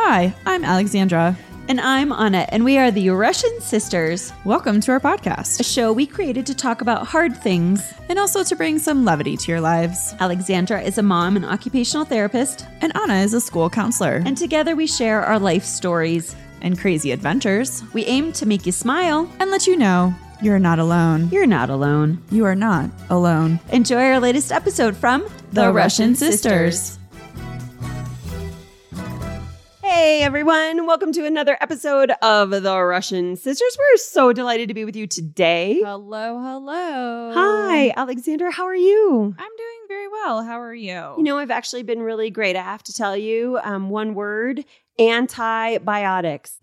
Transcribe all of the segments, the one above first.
Hi, I'm Alexandra. And I'm Anna, and we are the Russian Sisters. Welcome to our podcast, A show we created to talk about hard things. and also to bring some levity to your lives. Alexandra is a mom and occupational therapist, And Anna is a school counselor. and together we share our life stories. And crazy adventures. We aim to make you smile. And let you know you're not alone. You're not alone. You are not alone. Enjoy our latest episode from The Russian Sisters. Hey everyone, welcome to another episode of The Russian Sisters. We're so delighted to be with you today. Hello, hello. Hi, Alexandra, how are you? I'm doing very well. How are you? You know, I've actually been really great. I have to tell you, one word, antibiotics.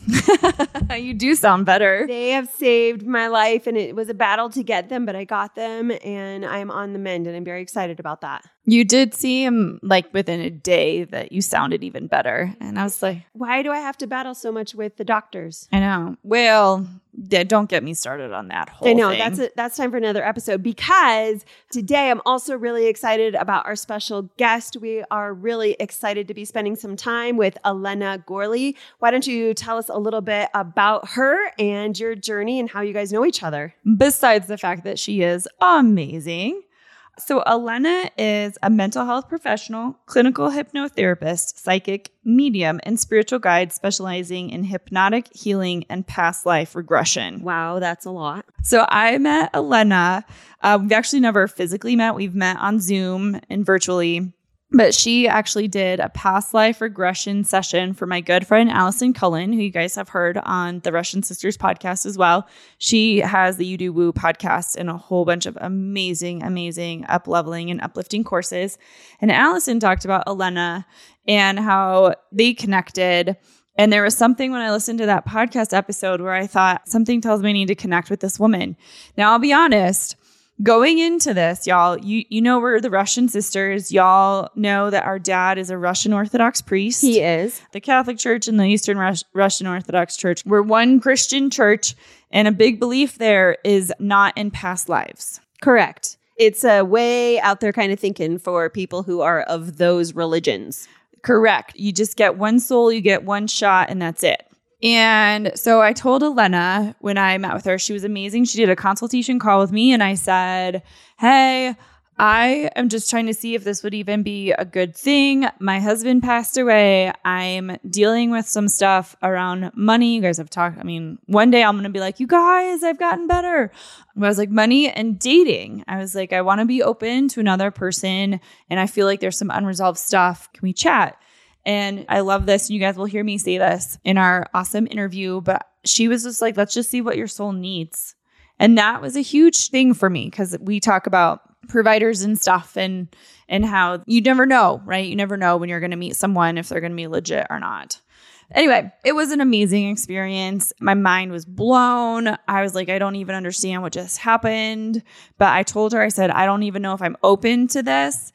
You do sound better. They have saved my life, and it was a battle to get them, but I got them, and I'm on the mend, and I'm very excited about that. You did seem like within a day that you sounded even better. And I was like, Why do I have to battle so much with the doctors? I know. Well, don't get me started on that whole I know, thing. that's time for another episode, because today I'm also really excited about our special guest. We are really excited to be spending some time with Elena Gorley. Why don't you tell us a little bit about her and your journey and how you guys know each other? Besides the fact that she is amazing. So Elena is a mental health professional, clinical hypnotherapist, psychic, medium, and spiritual guide specializing in hypnotic healing and past life regression. Wow, that's a lot. So I met Elena. We've actually never physically met. We've met on Zoom and virtually. But she actually did a past life regression session for my good friend, Allison Cullen, who you guys have heard on the Russian Sisters podcast as well. She has the You Do Woo podcast and a whole bunch of amazing, amazing up-leveling and uplifting courses. And Allison talked about Elena and how they connected. And there was something when I listened to that podcast episode where I thought, something tells me I need to connect with this woman. Now, I'll be honest. Going into this, y'all, you know we're the Russian Sisters. Y'all know that our dad is a Russian Orthodox priest. He is. The Catholic Church and the Eastern Russian Orthodox Church. We're one Christian church, and a big belief there is not in past lives. Correct. It's a way out there kind of thinking for people who are of those religions. Correct. You just get one soul, you get one shot, and that's it. And so I told Elena when I met with her, she was amazing. She did a consultation call with me, and I said, hey, I am just trying to see if this would even be a good thing. My husband passed away. I'm dealing with some stuff around money. You guys have talked. I mean, one day I'm going to be like, you guys, I've gotten better. I was like, money and dating. I was like, I want to be open to another person, and I feel like there's some unresolved stuff. Can we chat? And I love this. You guys will hear me say this in our awesome interview, but she was just like, let's just see what your soul needs. And that was a huge thing for me because we talk about providers and stuff and how you never know, right? You never know when you're going to meet someone if they're going to be legit or not. Anyway, it was an amazing experience. My mind was blown. I was like, I don't even understand what just happened. But I told her, I said, I don't even know if I'm open to this.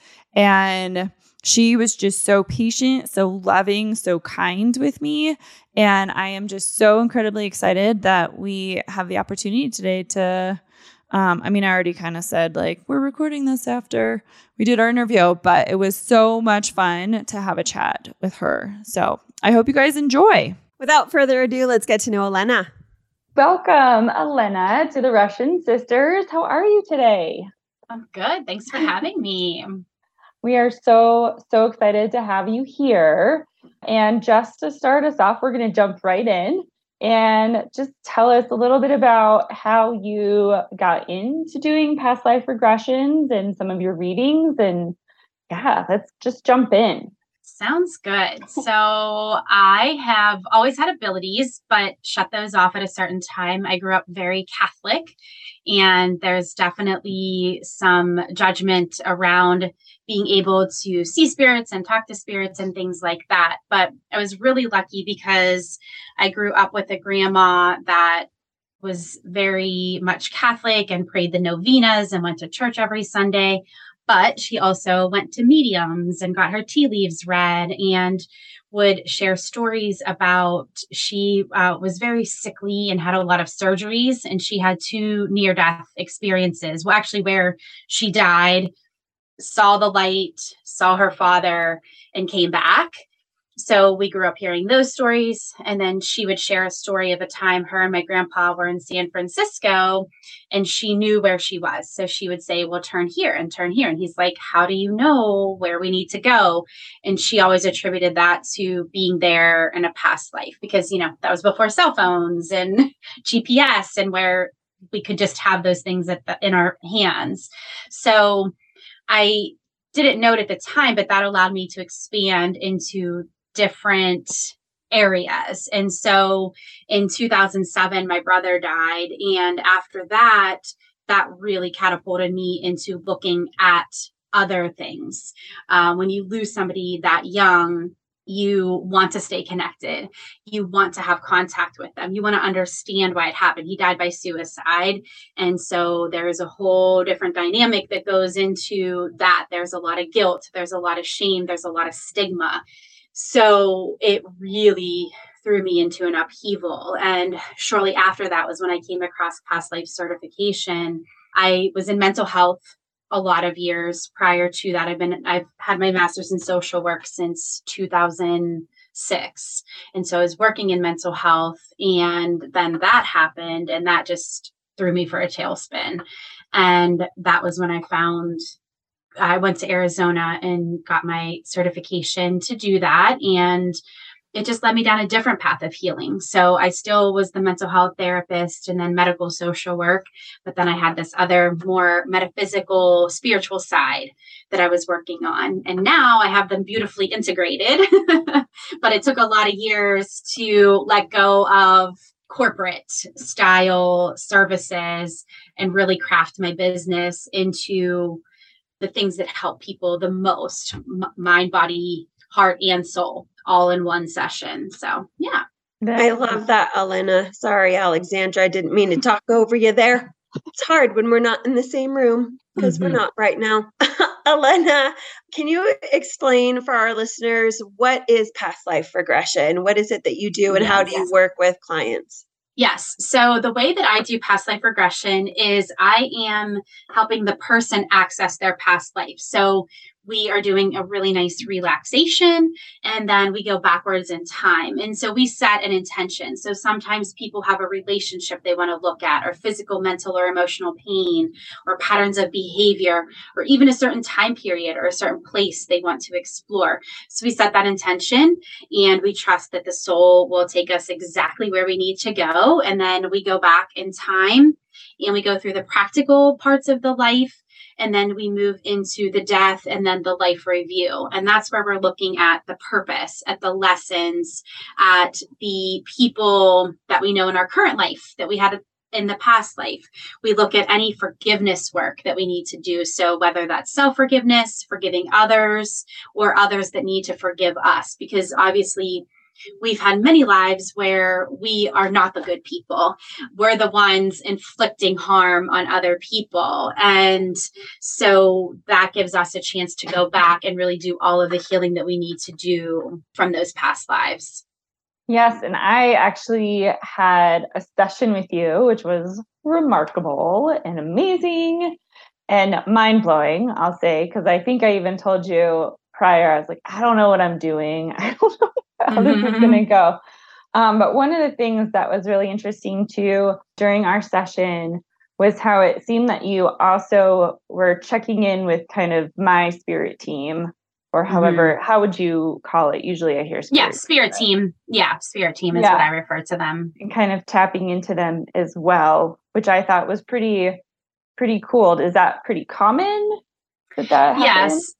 And she was just so patient, so loving, so kind with me. And I am just so incredibly excited that we have the opportunity today to, I already kind of said like, we're recording this after we did our interview, but it was so much fun to have a chat with her. So I hope you guys enjoy. Without further ado, let's get to know Elena. Welcome, Elena, to the Russian Sisters. How are you today? I'm good. Thanks for having me. We are so excited to have you here. And just to start us off, we're going to jump right in and just tell us a little bit about how you got into doing past life regressions and some of your readings. And yeah, let's just jump in. Sounds good. So I have always had abilities, but shut those off at a certain time. I grew up very Catholic, and there's definitely some judgment around being able to see spirits and talk to spirits and things like that. But I was really lucky because I grew up with a grandma that was very much Catholic and prayed the novenas and went to church every Sunday. But she also went to mediums and got her tea leaves read and would share stories about she was very sickly and had a lot of surgeries. And she had 2 near-death experiences. Well, actually, where she died, saw the light, saw her father, and came back. So we grew up hearing those stories. And then she would share a story of a time her and my grandpa were in San Francisco and she knew where she was. So she would say, well, turn here and turn here. And he's like, how do you know where we need to go? And she always attributed that to being there in a past life because, that was before cell phones and GPS and where we could just have those things in our hands. So I didn't know it at the time, but that allowed me to expand into different areas. And so in 2007, my brother died. And after that really catapulted me into looking at other things. When you lose somebody that young, you want to stay connected. You want to have contact with them. You want to understand why it happened. He died by suicide. And so there's a whole different dynamic that goes into that. There's a lot of guilt. There's a lot of shame. There's a lot of stigma. So it really threw me into an upheaval. And shortly after that was when I came across past life certification. I was in mental health a lot of years prior to that. I've had my master's in social work since 2006. And so I was working in mental health, and then that happened, and that just threw me for a tailspin. And that was when I went to Arizona and got my certification to do that. And it just led me down a different path of healing. So I still was the mental health therapist and then medical social work, but then I had this other more metaphysical, spiritual side that I was working on. And now I have them beautifully integrated, but it took a lot of years to let go of corporate style services and really craft my business into the things that help people the most, mind, body, heart, and soul, all in one session. So, yeah. I love that, Elena. Sorry, Alexandra. I didn't mean to talk over you there. It's hard when we're not in the same room because we're not right now. Elena, can you explain for our listeners what is past life regression? What is it that you do and how do you work with clients? Yes. So the way that I do past life regression is I am helping the person access their past life. So we are doing a really nice relaxation, and then we go backwards in time. And so we set an intention. So sometimes people have a relationship they want to look at, or physical, mental, or emotional pain, or patterns of behavior, or even a certain time period or a certain place they want to explore. So we set that intention, and we trust that the soul will take us exactly where we need to go. And then we go back in time, and we go through the practical parts of the life. And then we move into the death and then the life review. And that's where we're looking at the purpose, at the lessons, at the people that we know in our current life that we had in the past life. We look at any forgiveness work that we need to do. So whether that's self-forgiveness, forgiving others, or others that need to forgive us, because obviously we've had many lives where we are not the good people. We're the ones inflicting harm on other people. And so that gives us a chance to go back and really do all of the healing that we need to do from those past lives. Yes. And I actually had a session with you, which was remarkable and amazing and mind-blowing, I'll say, because I think I even told you prior, I was like, I don't know what I'm doing. I don't know how this is going to go. But one of the things that was really interesting too during our session was how it seemed that you also were checking in with kind of my spirit team, or however, how would you call it? Usually I hear spirit. Yeah, spirit team. Yeah, spirit team is what I refer to them. And kind of tapping into them as well, which I thought was pretty cool. Is that pretty common that happens? Yes.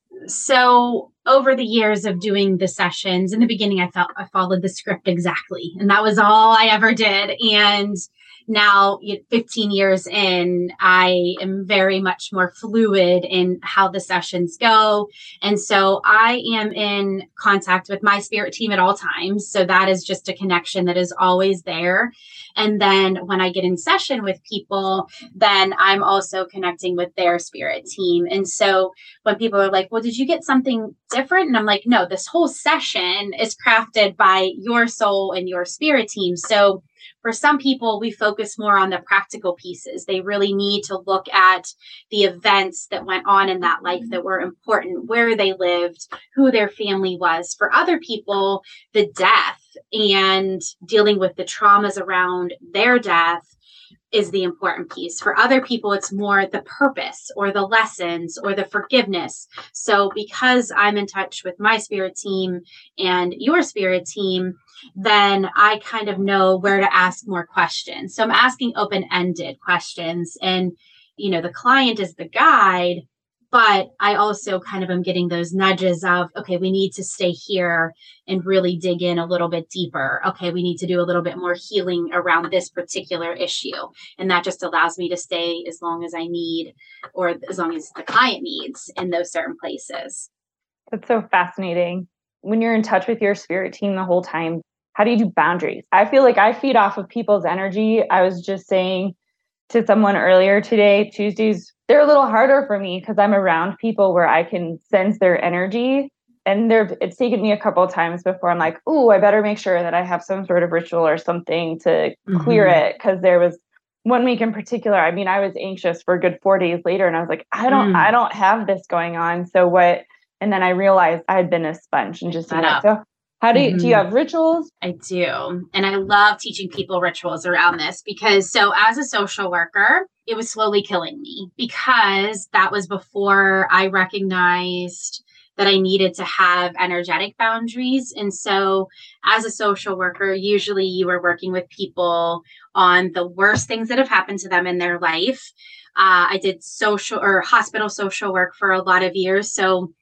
So over the years of doing the sessions, in the beginning, I followed the script exactly. And that was all I ever did. And now, 15 years in, I am very much more fluid in how the sessions go. And so I am in contact with my spirit team at all times. So that is just a connection that is always there. And then when I get in session with people, then I'm also connecting with their spirit team. And so when people are like, well, did you get something different? And I'm like, no, this whole session is crafted by your soul and your spirit team. So For some people, we focus more on the practical pieces. They really need to look at the events that went on in that life that were important, where they lived, who their family was. For other people, the death and dealing with the traumas around their death is the important piece. For other people, it's more the purpose or the lessons or the forgiveness. So because I'm in touch with my spirit team and your spirit team, then I kind of know where to ask more questions. So I'm asking open-ended questions, and, the client is the guide, but I also kind of am getting those nudges of, okay, we need to stay here and really dig in a little bit deeper. Okay, we need to do a little bit more healing around this particular issue. And that just allows me to stay as long as I need, or as long as the client needs, in those certain places. That's so fascinating. When you're in touch with your spirit team the whole time, how do you do boundaries? I feel like I feed off of people's energy. I was just saying to someone earlier today, Tuesdays, they're a little harder for me because I'm around people where I can sense their energy. And it's taken me a couple of times before I'm like, oh, I better make sure that I have some sort of ritual or something to clear it. Because there was one week in particular, I was anxious for a good 4 days later. And I was like, I don't have this going on. So what? And then I realized I had been a sponge and just, so how do you have rituals? I do. And I love teaching people rituals around this because as a social worker, it was slowly killing me because that was before I recognized that I needed to have energetic boundaries. And so as a social worker, usually you are working with people on the worst things that have happened to them in their life. I did social or hospital social work for a lot of years. So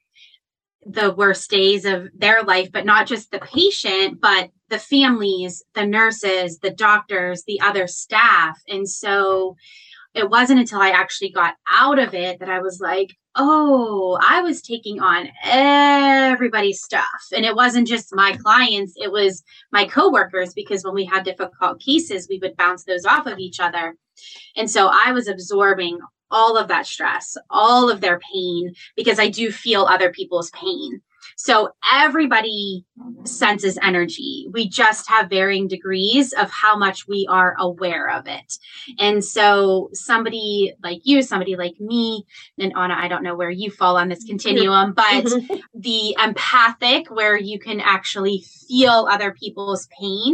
the worst days of their life, but not just the patient, but the families, the nurses, the doctors, the other staff. And so it wasn't until I actually got out of it that I was like, oh, I was taking on everybody's stuff. And it wasn't just my clients, it was my coworkers, because when we had difficult cases, we would bounce those off of each other. And so I was absorbing all of that stress, all of their pain, because I do feel other people's pain. So everybody senses energy. We just have varying degrees of how much we are aware of it. And so somebody like you, somebody like me, and Anna, I don't know where you fall on this continuum, but the empathic, where you can actually feel other people's pain.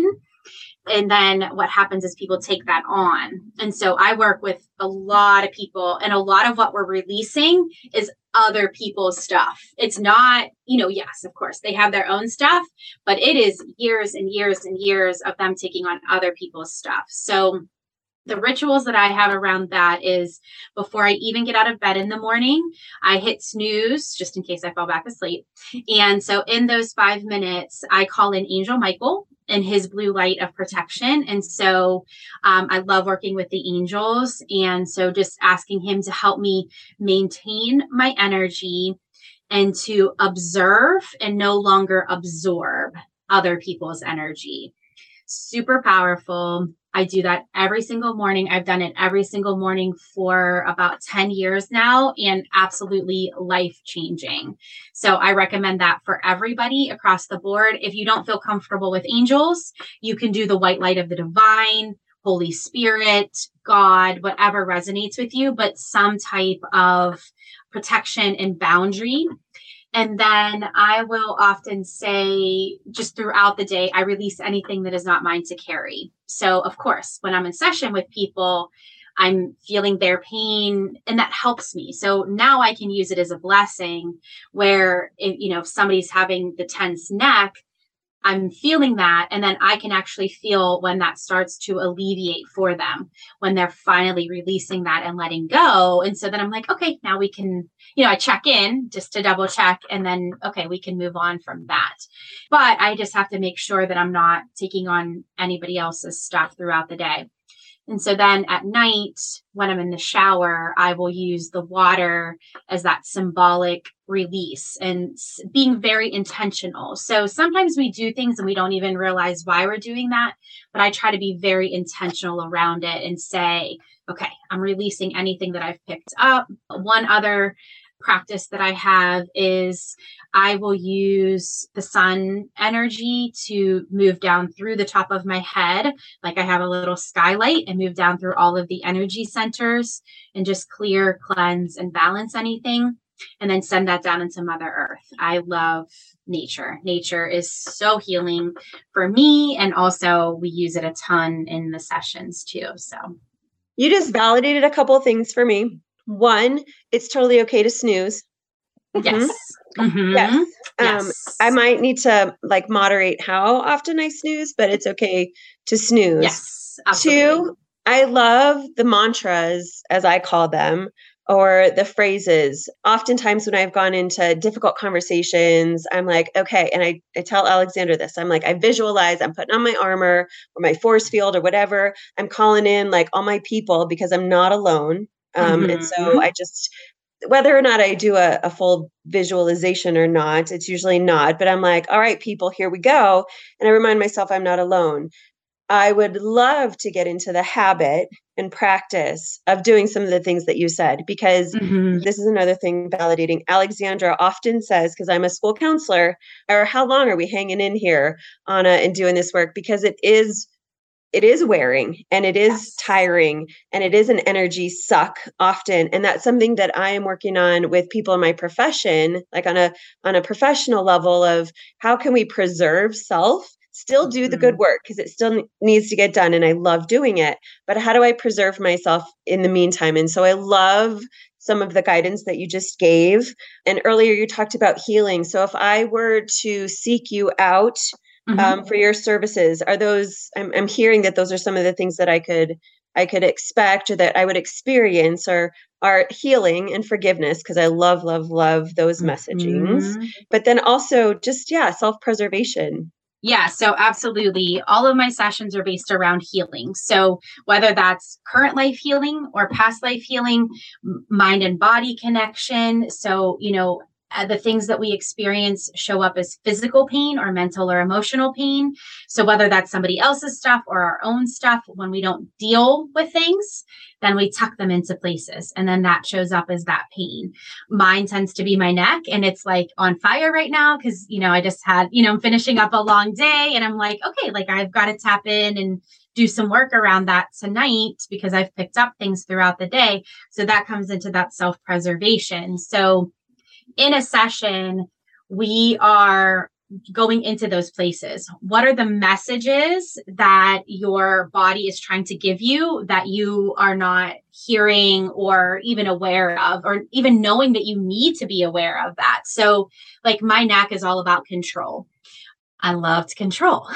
And then what happens is people take that on. And so I work with a lot of people, and a lot of what we're releasing is other people's stuff. It's not, yes, of course, they have their own stuff, but it is years and years and years of them taking on other people's stuff. So the rituals that I have around that is before I even get out of bed in the morning, I hit snooze just in case I fall back asleep. And so in those 5 minutes, I call in Angel Michael and his blue light of protection. And so I love working with the angels. And so just asking him to help me maintain my energy and to observe and no longer absorb other people's energy. Super powerful. I do that every single morning. I've done it every single morning for about 10 years now, and absolutely life-changing. So I recommend that for everybody across the board. If you don't feel comfortable with angels, you can do the white light of the divine, Holy Spirit, God, whatever resonates with you, but some type of protection and boundary. And then I will often say, just throughout the day, I release anything that is not mine to carry. So, of course, when I'm in session with people, I'm feeling their pain, and that helps me. So now I can use it as a blessing where, if somebody's having the tense neck, I'm feeling that. And then I can actually feel when that starts to alleviate for them, when they're finally releasing that and letting go. And so then I'm like, okay, now we can, I check in just to double check. And then, okay, we can move on from that. But I just have to make sure that I'm not taking on anybody else's stuff throughout the day. And so then at night, when I'm in the shower, I will use the water as that symbolic release and being very intentional. So sometimes we do things and we don't even realize why we're doing that. But I try to be very intentional around it and say, okay, I'm releasing anything that I've picked up. One other practice that I have is I will use the sun energy to move down through the top of my head. Like I have a little skylight and move down through all of the energy centers and just clear, cleanse, and balance anything. And then send that down into Mother Earth. I love nature. Nature is so healing for me. And also we use it a ton in the sessions too. So you just validated a couple of things for me. One, it's totally okay to snooze. Yes. Mm-hmm. Yes. Yes. I might need to like moderate how often I snooze, but it's okay to snooze. Yes. Absolutely. Two, I love the mantras, as I call them, or the phrases. Oftentimes when I've gone into difficult conversations, I'm like, okay. And I tell Alexandra this, I'm like, I visualize, I'm putting on my armor or my force field or whatever. I'm calling in like all my people because I'm not alone. And so I just, whether or not I do a full visualization or not, it's usually not, but I'm like, all right, people, here we go. And I remind myself I'm not alone. I would love to get into the habit and practice of doing some of the things that you said, because this is another thing validating. Alexandra often says, because I'm a school counselor, or how long are we hanging in here, Anna, and doing this work? Because it is wearing and it is tiring and it is an energy suck often. And that's something that I am working on with people in my profession, like on a professional level of how can we preserve self, still do the good work because it still needs to get done. And I love doing it, but how do I preserve myself in the meantime? And so I love some of the guidance that you just gave. And earlier you talked about healing. So if I were to seek you out for your services, are those, I'm hearing that those are some of the things that I could expect or that I would experience, or are healing and forgiveness, because I love those messagings, but then also just, self-preservation. Yeah, so absolutely. All of my sessions are based around healing. So whether that's current life healing or past life healing, mind and body connection. So, the things that we experience show up as physical pain or mental or emotional pain. So whether that's somebody else's stuff or our own stuff, when we don't deal with things, then we tuck them into places. And then that shows up as that pain. Mine tends to be my neck, and it's like on fire right now because, I just had, I'm finishing up a long day and I'm like, okay, like I've got to tap in and do some work around that tonight because I've picked up things throughout the day. So that comes into that self-preservation. So in a session, we are going into those places. What are the messages that your body is trying to give you that you are not hearing or even aware of, or even knowing that you need to be aware of that? So like my neck is all about control. I love to control.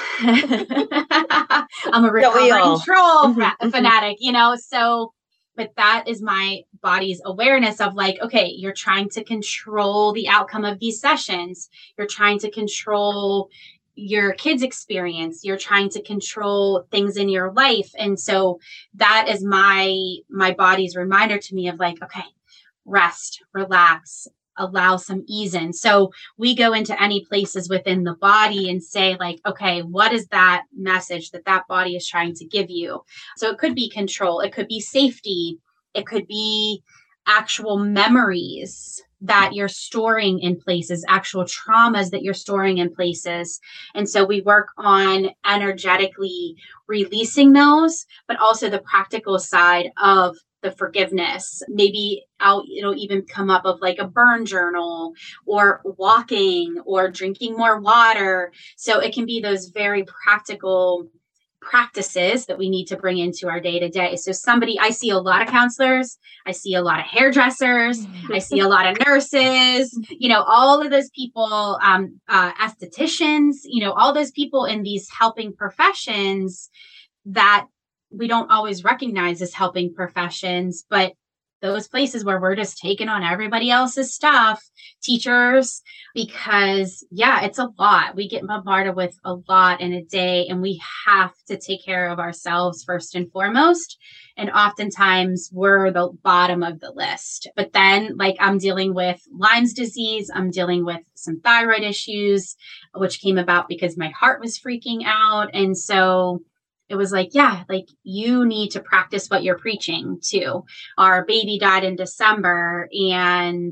I'm a recovering control fanatic, so but that is my body's awareness of like, okay, you're trying to control the outcome of these sessions. You're trying to control your kids' experience. You're trying to control things in your life. And so that is my body's reminder to me of like, okay, rest, relax, allow some ease in. So we go into any places within the body and say like, okay, what is that message that body is trying to give you? So it could be control. It could be safety. It could be actual memories that you're storing in places, actual traumas that you're storing in places. And so we work on energetically releasing those, but also the practical side of the forgiveness. Maybe it'll even come up of like a burn journal or walking or drinking more water. So it can be those very practical practices that we need to bring into our day to day. So I see a lot of counselors, I see a lot of hairdressers, I see a lot of nurses, all of those people, estheticians, all those people in these helping professions that we don't always recognize as helping professions, but those places where we're just taking on everybody else's stuff, teachers, because it's a lot. We get bombarded with a lot in a day, and we have to take care of ourselves first and foremost. And oftentimes we're the bottom of the list. But then like I'm dealing with Lyme's disease, I'm dealing with some thyroid issues, which came about because my heart was freaking out. And so it was like, you need to practice what you're preaching too. Our baby died in December, and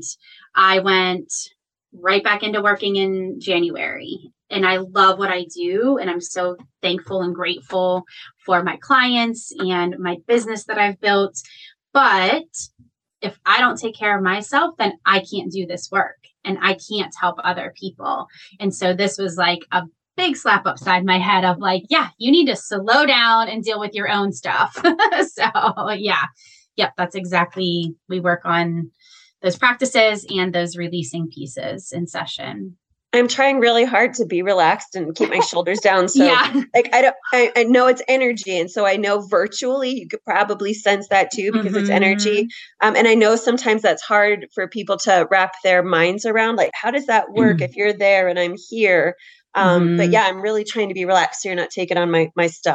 I went right back into working in January. And I love what I do. And I'm so thankful and grateful for my clients and my business that I've built. But if I don't take care of myself, then I can't do this work and I can't help other people. And so this was like a big slap upside my head of like, yeah, you need to slow down and deal with your own stuff. So yeah, yep, that's exactly, we work on those practices and those releasing pieces in session. I'm trying really hard to be relaxed and keep my shoulders down. So Yeah. like, I know it's energy. And so I know virtually you could probably sense that too, because it's energy. And I know sometimes that's hard for people to wrap their minds around. Like, how does that work if you're there and I'm here? But yeah, I'm really trying to be relaxed so you're not taking on my stuff.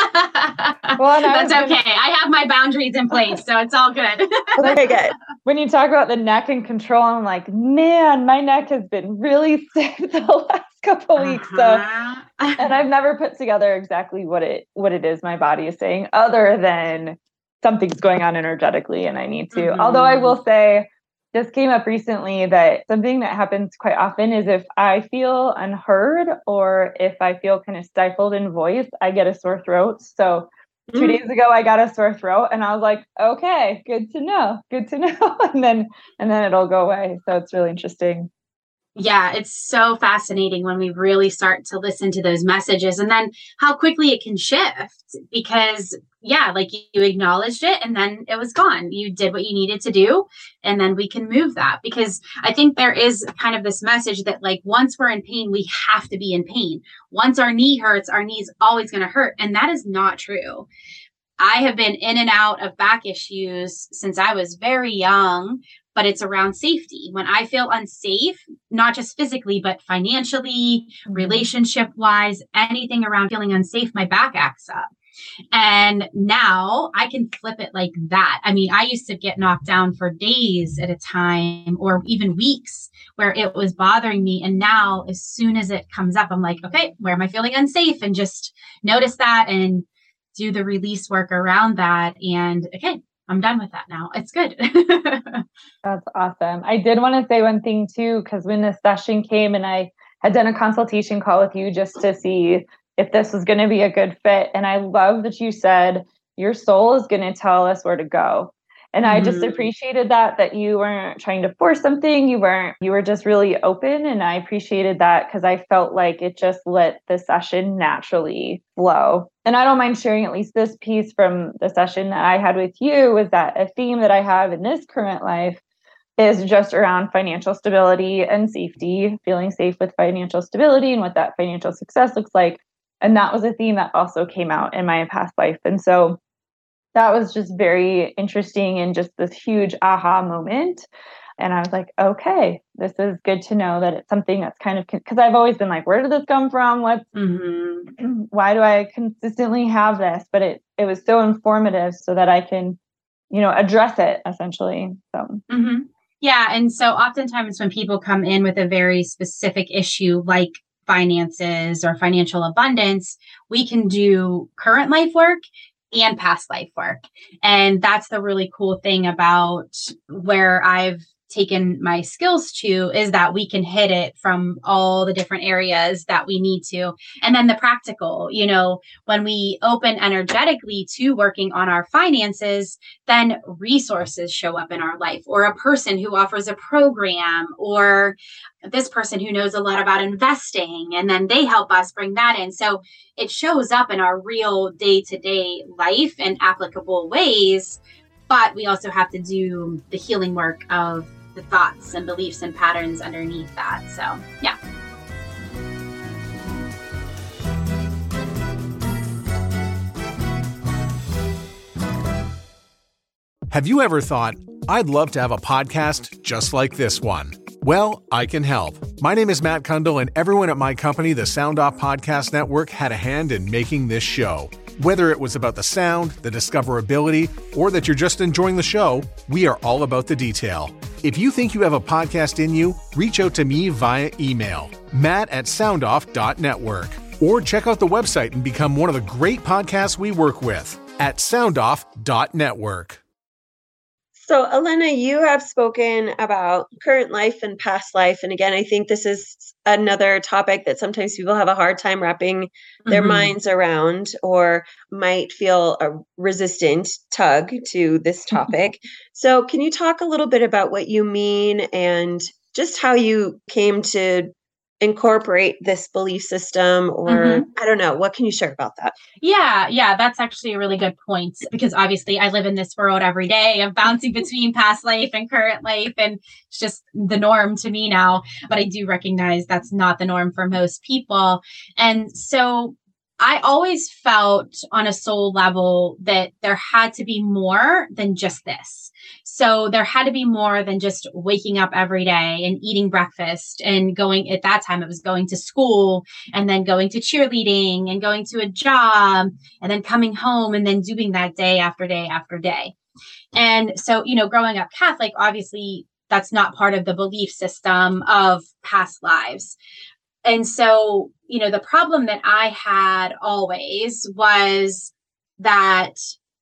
Well, that's okay. I have my boundaries in place, so it's all good. Okay, good. When you talk about the neck and control, I'm like, man, my neck has been really stiff the last couple weeks. So, and I've never put together exactly what it is my body is saying, other than something's going on energetically and I need to. Although I will say, this came up recently that something that happens quite often is if I feel unheard or if I feel kind of stifled in voice, I get a sore throat. So 2 days ago, I got a sore throat and I was like, okay, good to know. and then it'll go away. So it's really interesting. Yeah, it's so fascinating when we really start to listen to those messages and then how quickly it can shift because, yeah, like you acknowledged it and then it was gone. You did what you needed to do and then we can move that because I think there is kind of this message that like once we're in pain, we have to be in pain. Once our knee hurts, our knee's always going to hurt. And that is not true. I have been in and out of back issues since I was very young, but it's around safety. When I feel unsafe, not just physically, but financially, relationship-wise, anything around feeling unsafe, my back acts up. And now I can flip it like that. I mean, I used to get knocked down for days at a time or even weeks where it was bothering me. And now as soon as it comes up, I'm like, okay, where am I feeling unsafe? And just notice that and do the release work around that. And okay, I'm done with that now. It's good. That's awesome. I did want to say one thing too, because when the session came and I had done a consultation call with you just to see if this was going to be a good fit. And I love that you said your soul is going to tell us where to go. And I just appreciated that you weren't trying to force something. You were just really open. And I appreciated that because I felt like it just let the session naturally flow. And I don't mind sharing at least this piece from the session that I had with you is that a theme that I have in this current life is just around financial stability and safety, feeling safe with financial stability and what that financial success looks like. And that was a theme that also came out in my past life. And so that was just very interesting and just this huge aha moment. And I was like, okay, this is good to know that it's something that's kind of, because I've always been like, where did this come from? Why do I consistently have this? But it was so informative so that I can, address it essentially. So. Yeah. And so oftentimes when people come in with a very specific issue, like finances or financial abundance, we can do current life work and past life work. And that's the really cool thing about where I've taken my skills to is that we can hit it from all the different areas that we need to. And then the practical, when we open energetically to working on our finances, then resources show up in our life or a person who offers a program or this person who knows a lot about investing and then they help us bring that in. So it shows up in our real day-to-day life in applicable ways, but we also have to do the healing work of the thoughts and beliefs and patterns underneath that. So, yeah. Have you ever thought, I'd love to have a podcast just like this one? Well, I can help. My name is Matt Kundle, and everyone at my company, the Sound Off Podcast Network, had a hand in making this show. Whether it was about the sound, the discoverability, or that you're just enjoying the show, we are all about the detail. If you think you have a podcast in you, reach out to me via email, matt@soundoff.network, or check out the website and become one of the great podcasts we work with at soundoff.network. So, Elena, you have spoken about current life and past life. And again, I think this is another topic that sometimes people have a hard time wrapping their minds around or might feel a resistant tug to this topic. So, can you talk a little bit about what you mean and just how you came to incorporate this belief system, or I don't know, what can you share about that? Yeah, that's actually a really good point, because obviously I live in this world every day of bouncing between past life and current life, and it's just the norm to me now. But I do recognize that's not the norm for most people. And so I always felt on a soul level that there had to be more than just this. So there had to be more than just waking up every day and eating breakfast and going, at that time, it was going to school and then going to cheerleading and going to a job and then coming home and then doing that day after day after day. And so, growing up Catholic, obviously that's not part of the belief system of past lives. And so, the problem that I had always was that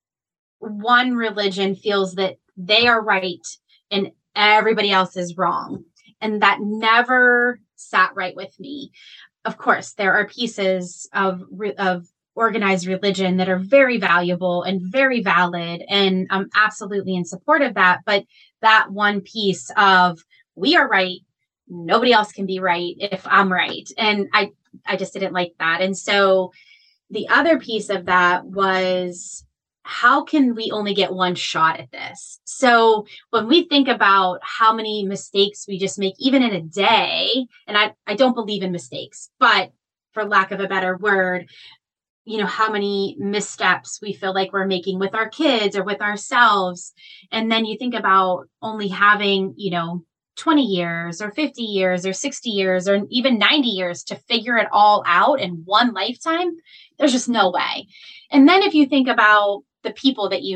one religion feels that they are right and everybody else is wrong. And that never sat right with me. Of course, there are pieces of organized religion that are very valuable and very valid. And I'm absolutely in support of that. But that one piece of we are right, nobody else can be right if I'm right. And I just didn't like that. And so the other piece of that was, how can we only get one shot at this? So when we think about how many mistakes we just make, even in a day, and I don't believe in mistakes, but for lack of a better word, how many missteps we feel like we're making with our kids or with ourselves. And then you think about only having, 20 years or 50 years or 60 years or even 90 years to figure it all out in one lifetime. There's just no way. And then if you think about the people that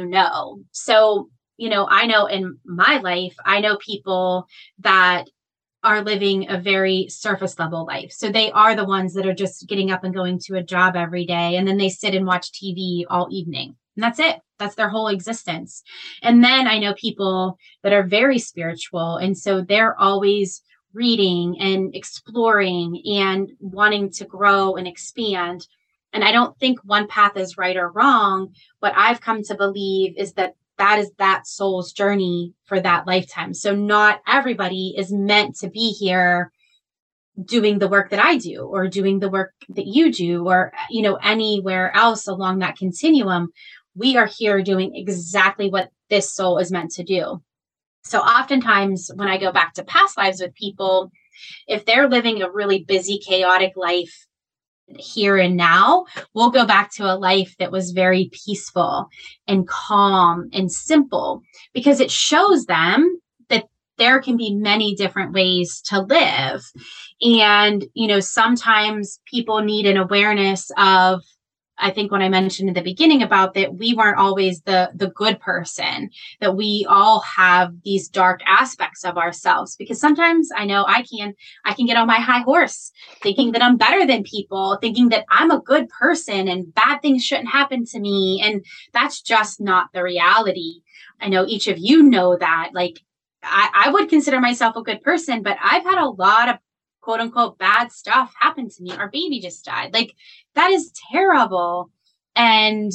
so, I know in my life, I know people that are living a very surface level life. So they are the ones that are just getting up and going to a job every day. And then they sit and watch TV all evening. And that's it. That's their whole existence. And then I know people that are very spiritual. And so they're always reading and exploring and wanting to grow and expand. And I don't think one path is right or wrong. What I've come to believe is that is that soul's journey for that lifetime. So not everybody is meant to be here doing the work that I do or doing the work that you do or, anywhere else along that continuum. We are here doing exactly what this soul is meant to do. So oftentimes when I go back to past lives with people, if they're living a really busy, chaotic life here and now, we'll go back to a life that was very peaceful and calm and simple, because it shows them that there can be many different ways to live. And, sometimes people need an awareness of, I think when I mentioned in the beginning about that, we weren't always the good person, that we all have these dark aspects of ourselves, because sometimes I know I can get on my high horse thinking that I'm better than people, thinking that I'm a good person and bad things shouldn't happen to me. And that's just not the reality. I know each of you know that, like, I would consider myself a good person, but I've had a lot of quote unquote bad stuff happen to me. Our baby just died. Like, that is terrible. And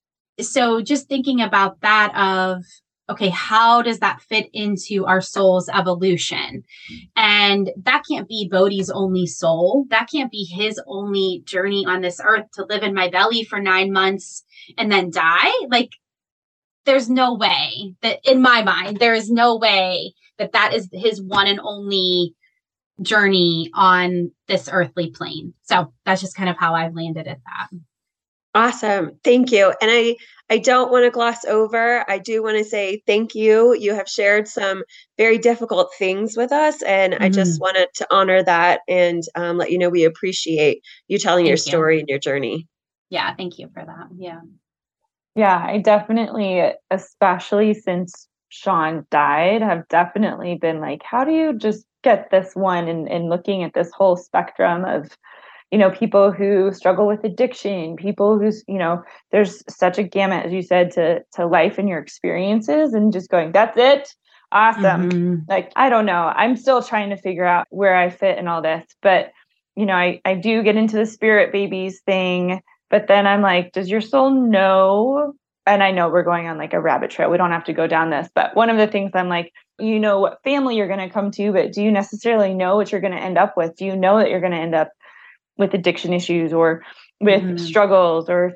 so just thinking about that of, okay, how does that fit into our soul's evolution? And that can't be Bodhi's only soul. That can't be his only journey on this earth, to live in my belly for 9 months and then die. Like, there's no way that, in my mind, there is no way that is his one and only journey on this earthly plane. So that's just kind of how I've landed at that. Awesome. Thank you. And I don't want to gloss over. I do want to say thank you. You have shared some very difficult things with us, and I just wanted to honor that and let you know we appreciate you telling your story and your journey. Yeah, thank you for that. Yeah. Yeah, I definitely, especially since Sean died, have definitely been like, how do you just get this one, and looking at this whole spectrum of, people who struggle with addiction, people who's, there's such a gamut, as you said, to life and your experiences, and just going, that's it. Awesome. Mm-hmm. Like, I don't know. I'm still trying to figure out where I fit in all this, but I do get into the spirit babies thing, but then I'm like, does your soul know? And I know we're going on like a rabbit trail. We don't have to go down this, but one of the things I'm like, what family you're going to come to, but do you necessarily know what you're going to end up with? Do you know that you're going to end up with addiction issues or with struggles or,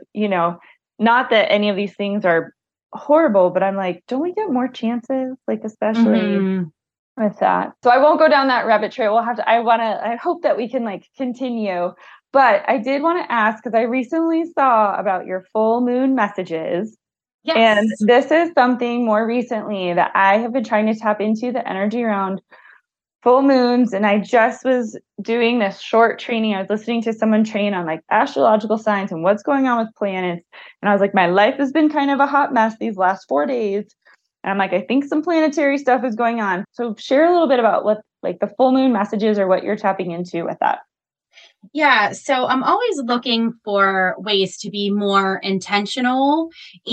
not that any of these things are horrible, but I'm like, don't we get more chances? Like, especially with that. So I won't go down that rabbit trail. I hope that we can like continue, but I did want to ask, because I recently saw about your full moon messages. Yes. And this is something more recently that I have been trying to tap into, the energy around full moons. And I just was doing this short training. I was listening to someone train on like astrological signs and what's going on with planets. And I was like, my life has been kind of a hot mess these last 4 days. And I'm like, I think some planetary stuff is going on. So share a little bit about what like the full moon messages or what you're tapping into with that. Yeah. So I'm always looking for ways to be more intentional.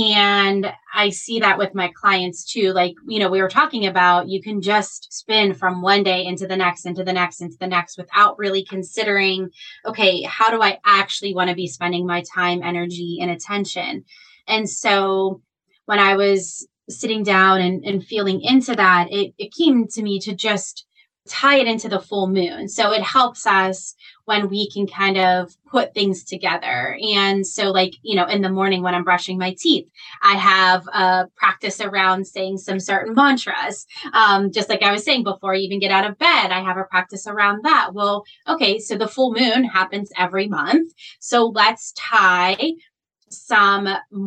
And I see that with my clients too. Like, we were talking about, you can just spin from one day into the next, into the next, into the next without really considering, okay, how do I actually want to be spending my time, energy, and attention? And so when I was sitting down and feeling into that, it came to me to just tie it into the full moon. So it helps us when we can kind of put things together. And so like, in the morning when I'm brushing my teeth, I have a practice around saying some certain mantras. Just like I was saying, before I even get out of bed, I have a practice around that. Well, okay, so the full moon happens every month. So let's tie some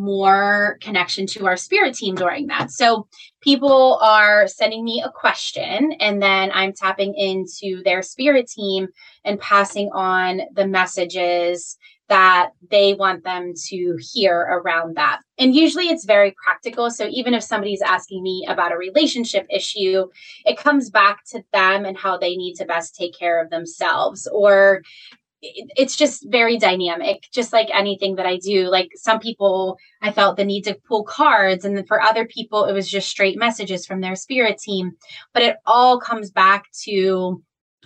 more connection to our spirit team during that. So people are sending me a question, and then I'm tapping into their spirit team and passing on the messages that they want them to hear around that. And usually it's very practical. So even if somebody's asking me about a relationship issue, it comes back to them and how they need to best take care of themselves. Or it's just very dynamic, just like anything that I do. Like some people, I felt the need to pull cards, and then for other people, it was just straight messages from their spirit team. But it all comes back to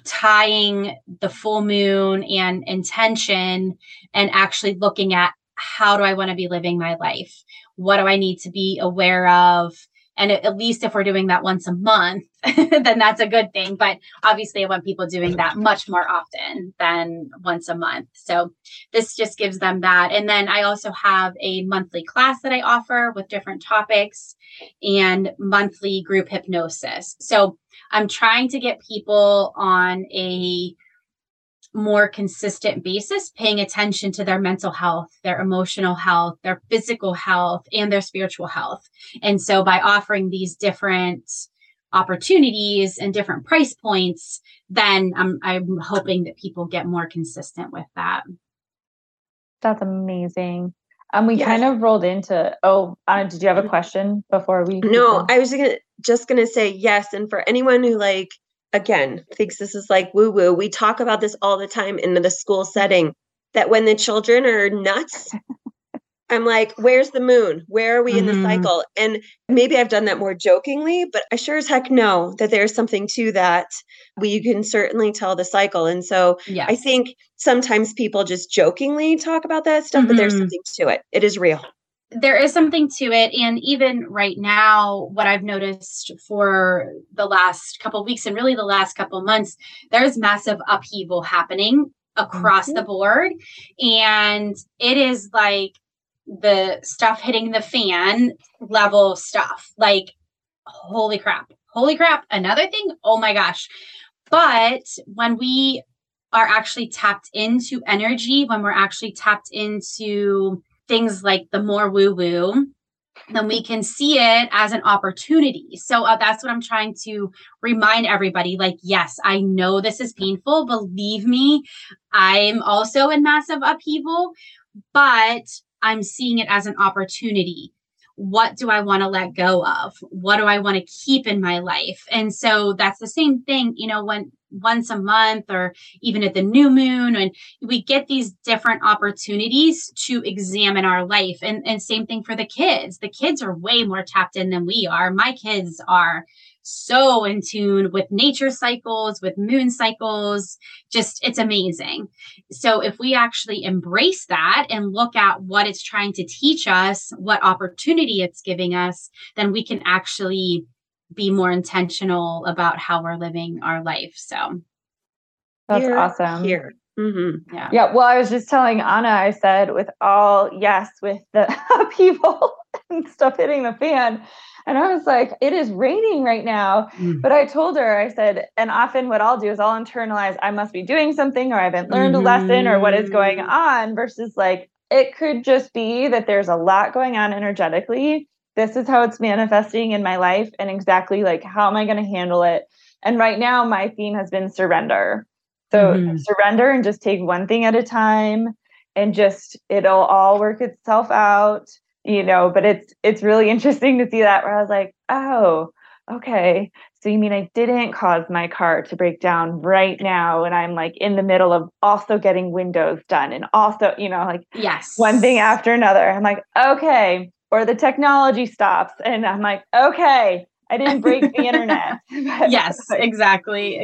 tying the full moon and intention and actually looking at, how do I want to be living my life? What do I need to be aware of? And at least if we're doing that once a month, then that's a good thing. But obviously, I want people doing that much more often than once a month. So this just gives them that. And then I also have a monthly class that I offer with different topics and monthly group hypnosis. So I'm trying to get people on a more consistent basis, paying attention to their mental health, their emotional health, their physical health, and their spiritual health. And so by offering these different opportunities and different price points, then I'm hoping that people get more consistent with that. That's amazing. We kind of rolled into, did you have a question before we? No, I was just going to say yes. And for anyone who again, thinks this is like woo woo, we talk about this all the time in the school setting, that when the children are nuts, I'm like, where's the moon? Where are we in the cycle? And maybe I've done that more jokingly, but I sure as heck know that there's something to that. You can certainly tell the cycle. And so I think sometimes people just jokingly talk about that stuff, but there's something to it. It is real. There is something to it. And even right now, what I've noticed for the last couple of weeks and really the last couple of months, there's massive upheaval happening across the board. And it is like the stuff hitting the fan level stuff. Like, holy crap, another thing. Oh my gosh. But when we are actually tapped into energy, when we're actually tapped into things like the more woo-woo, then we can see it as an opportunity. So that's what I'm trying to remind everybody. Like, yes, I know this is painful. Believe me, I'm also in massive upheaval, but I'm seeing it as an opportunity. What do I want to let go of? What do I want to keep in my life? And so that's the same thing, when once a month or even at the new moon. And we get these different opportunities to examine our life. And same thing for the kids. The kids are way more tapped in than we are. My kids are so in tune with nature cycles, with moon cycles. Just, it's amazing. So if we actually embrace that and look at what it's trying to teach us, what opportunity it's giving us, then we can actually be more intentional about how we're living our life. So that's awesome. Here. Mm-hmm. Yeah. Well, I was just telling Anna, I said with the people and stuff hitting the fan. And I was like, it is raining right now. But I told her, I said, and often what I'll do is I'll internalize, I must be doing something, or I haven't learned a lesson, or what is going on, versus like, it could just be that there's a lot going on energetically. This is how it's manifesting in my life, and exactly like, how am I going to handle it? And right now my theme has been surrender. So surrender and just take one thing at a time, and just, it'll all work itself out, but it's really interesting to see that, where I was like, oh, okay. So you mean I didn't cause my car to break down right now, and I'm like in the middle of also getting windows done, and also, yes, one thing after another. I'm like, okay. Or the technology stops, and I'm like, okay, I didn't break the internet. Yes, exactly.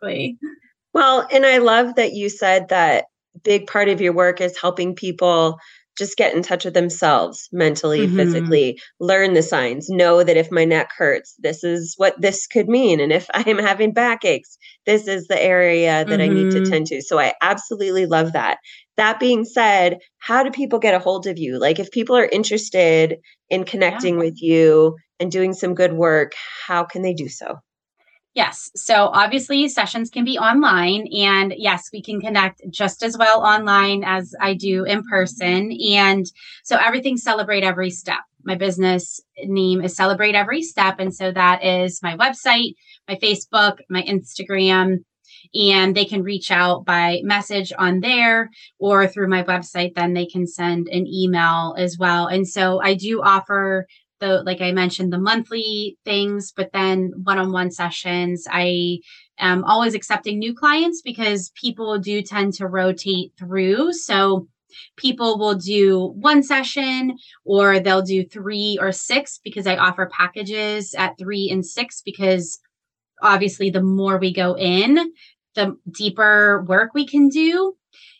Well, and I love that you said that big part of your work is helping people just get in touch with themselves mentally, physically, learn the signs, know that if my neck hurts, this is what this could mean. And if I am having backaches, this is the area that I need to tend to. So I absolutely love that. That being said, how do people get a hold of you? Like, if people are interested in connecting with you and doing some good work, how can they do so? Yes. So obviously sessions can be online, and yes, we can connect just as well online as I do in person. And so everything Celebrate Every Step. My business name is Celebrate Every Step. And so that is my website, my Facebook, my Instagram, and they can reach out by message on there, or through my website. Then they can send an email as well. And so I do offer, like I mentioned, the monthly things, but then one-on-one sessions. I am always accepting new clients because people do tend to rotate through. So people will do one session, or they'll do 3 or 6, because I offer packages at 3 and 6, because obviously the more we go in, the deeper work we can do.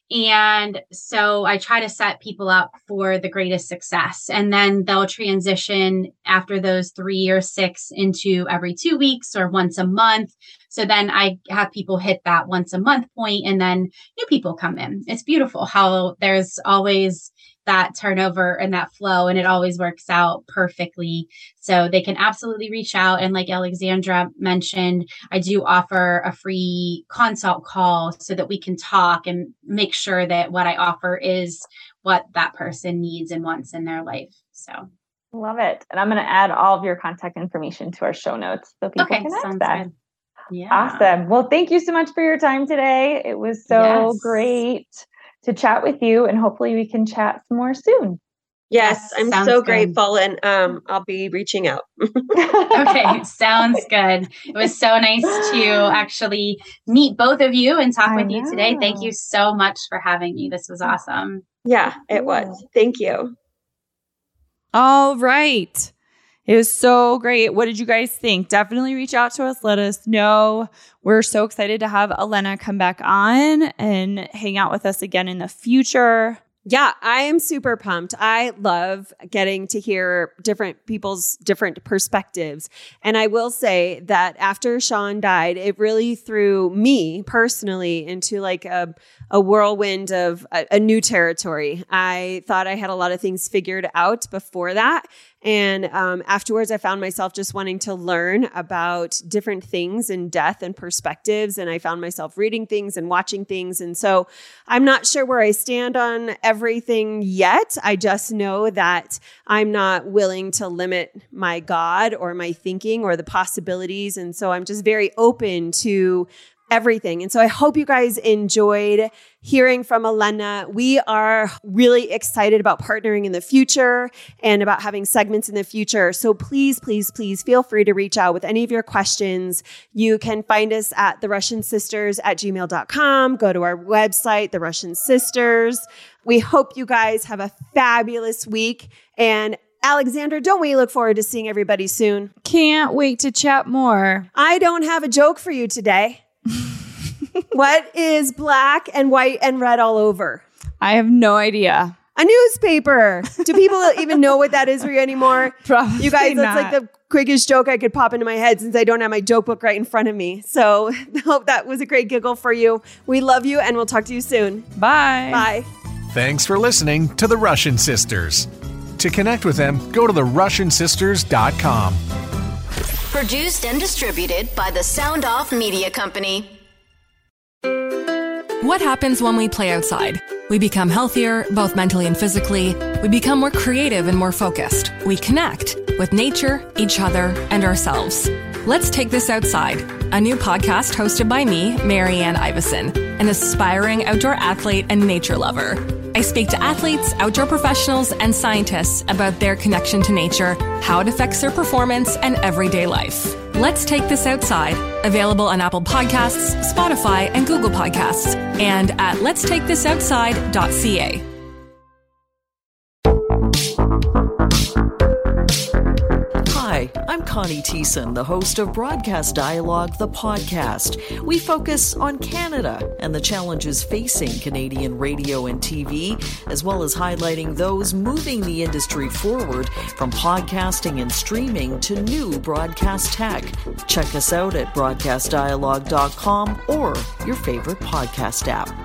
And so I try to set people up for the greatest success, and then they'll transition after those 3 or 6 into every 2 weeks or once a month. So then I have people hit that once a month point, and then new people come in. It's beautiful how there's always that turnover and that flow, and it always works out perfectly. So they can absolutely reach out. And like Alexandra mentioned, I do offer a free consult call so that we can talk and make sure that what I offer is what that person needs and wants in their life. So love it. And I'm going to add all of your contact information to our show notes so people can access. Yeah. Awesome. Well, thank you so much for your time today. It was so great to chat with you, and hopefully we can chat some more soon. Yes, I'm so grateful, and I'll be reaching out. Okay, sounds good. It was so nice to actually meet both of you and talk with you today. Thank you so much for having me. This was awesome. Yeah, it was. Thank you. All right. It was so great. What did you guys think? Definitely reach out to us. Let us know. We're so excited to have Elena come back on and hang out with us again in the future. Yeah, I am super pumped. I love getting to hear different people's different perspectives. And I will say that after Sean died, it really threw me personally into like a whirlwind of a new territory. I thought I had a lot of things figured out before that. And afterwards, I found myself just wanting to learn about different things in death and perspectives. And I found myself reading things and watching things. And so I'm not sure where I stand on everything yet. I just know that I'm not willing to limit my God or my thinking or the possibilities. And so I'm just very open to everything. And so I hope you guys enjoyed hearing from Elena. We are really excited about partnering in the future and about having segments in the future. So please, please, please feel free to reach out with any of your questions. You can find us at therussiansisters@gmail.com. Go to our website, The Russian Sisters. We hope you guys have a fabulous week. And Alexandra, don't we look forward to seeing everybody soon? Can't wait to chat more. I don't have a joke for you today. What is black and white and red all over? I have no idea. A newspaper. Do people even know what that is for you anymore? Probably You guys, that's not. like the quickest joke I could pop into my head since I don't have my joke book right in front of me. So hope that was a great giggle for you. We love you and we'll talk to you soon. Bye. Bye. Thanks for listening to The Russian Sisters. To connect with them, go to therussiansisters.com. Produced and distributed by the Sound Off Media Company. What happens when we play outside? We become healthier, both mentally and physically. We become more creative and more focused. We connect with nature, each other, and ourselves. Let's Take This Outside, a new podcast hosted by me, Marianne Iveson, an aspiring outdoor athlete and nature lover. I speak to athletes, outdoor professionals, and scientists about their connection to nature, how it affects their performance, and everyday life. Let's Take This Outside, available on Apple Podcasts, Spotify, and Google Podcasts, and at letstakethisoutside.ca. Hi, I'm Connie Thiessen, the host of Broadcast Dialogue, the podcast. We focus on Canada and the challenges facing Canadian radio and TV, as well as highlighting those moving the industry forward from podcasting and streaming to new broadcast tech. Check us out at broadcastdialogue.com or your favorite podcast app.